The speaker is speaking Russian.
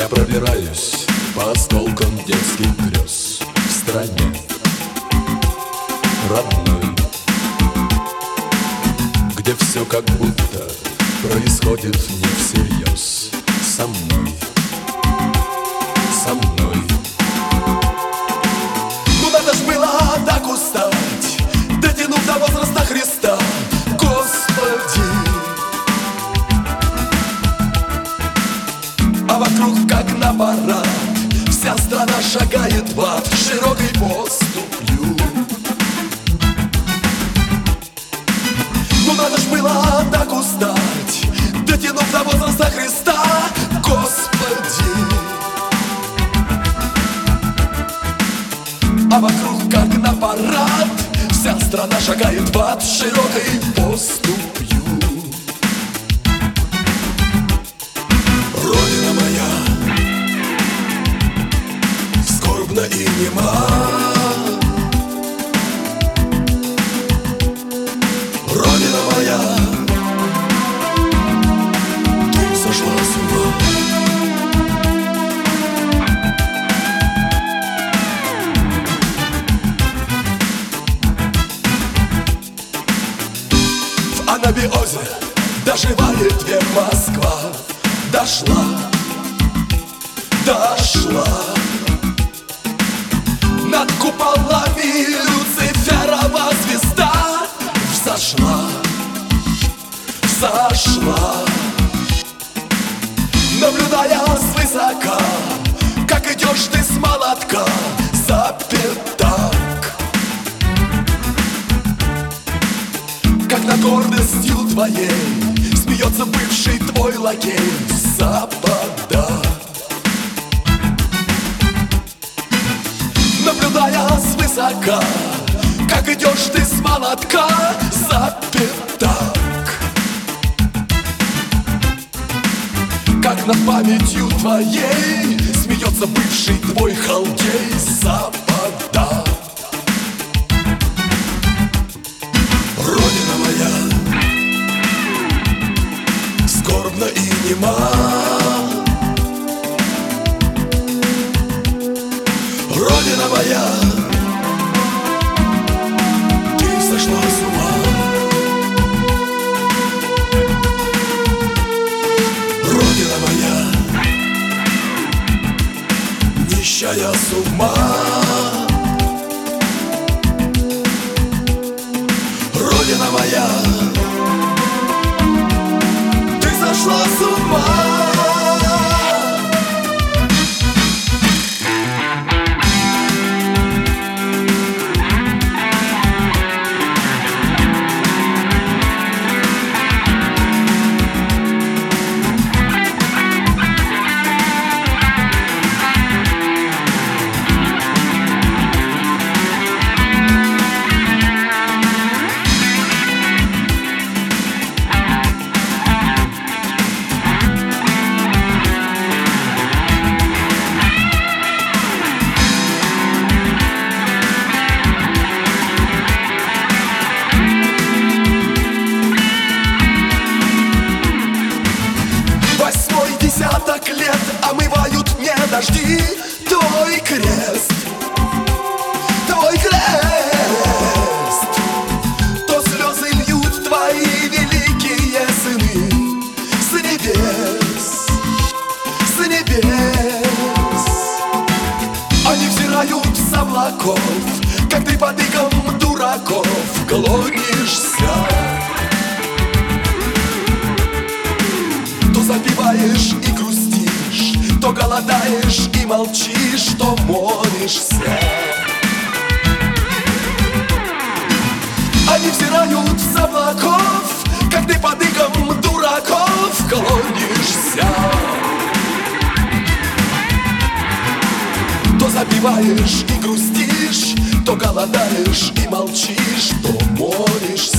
Я пробираюсь по осколкам детских грез в стране родной, где все как будто происходит не всерьез. Со мной, со мной. Ну надо ж было так устать, дотянув до возраста Христа, Господи. А вокруг как на парад вся страна шагает в ад широкой поступью. Ну надо ж было так устать, дотянув до возраста Христа, Господи. А вокруг как на парад вся страна шагает в ад широкой поступью. Родина моя скорбна и нема, Родина моя, ты сошла с ума. В анабиозе доживает век Москва. Дошла, дошла. Над куполами Люциферова звезда взошла, взошла. Наблюдая свысока, как идешь ты с молотка за пятак, как над гордостью твоей смеется бывший твой лакей Запада. Наблюдая свысока, как идешь ты с молотка за пятак, как над памятью твоей смеется бывший твой халдей Запада. Родина моя скорбна и нема, Родина моя, ты сошла с ума. Родина моя, нищая с ума. Родина моя, ты сошла с ума. Десяток лет омывают мне дожди твой крест, твой крест. То слезы льют твои великие сыны с небес, с небес. Они взирают с облаков, как ты под игом дураков клонишься. То запиваешь и грустишь, то голодаешь и молчишь, то молишься. Они взирают с облаков, как ты под игом дураков клонишься. То запиваешь и грустишь, то голодаешь и молчишь, то молишься.